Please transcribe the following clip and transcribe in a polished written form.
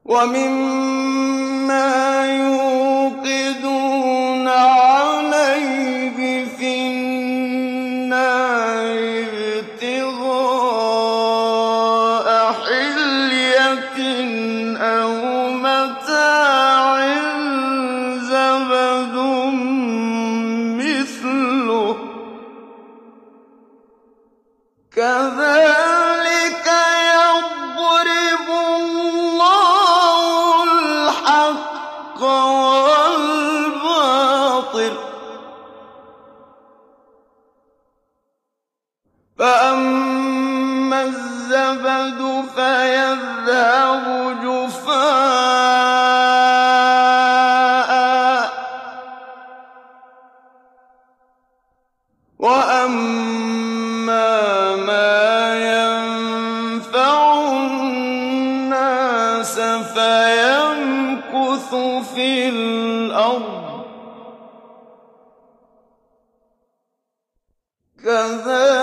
وَمِمَّا يُوقِدُونَ عَلَيْهِ فِي النَّارِ ابْتِغَاءَ حِلْيَةٍ أَوْ مَتَاعٍ زَبَدٌ مِّثْلُهُ ۚ كَذَٰلِكَ يَضْرِبُ اللَّهُ الْحَقَّ وَالْبَاطِلَ ۚ فَأَمَّا الزَّبَدُ فَيَذْهَبُ جُفَاءً ۖ وَأَمَّا مَا يَنفَعُ النَّاسَ فَيَمْكُثُ فِي الْأَرْضِ ۚ كَذَٰلِكَ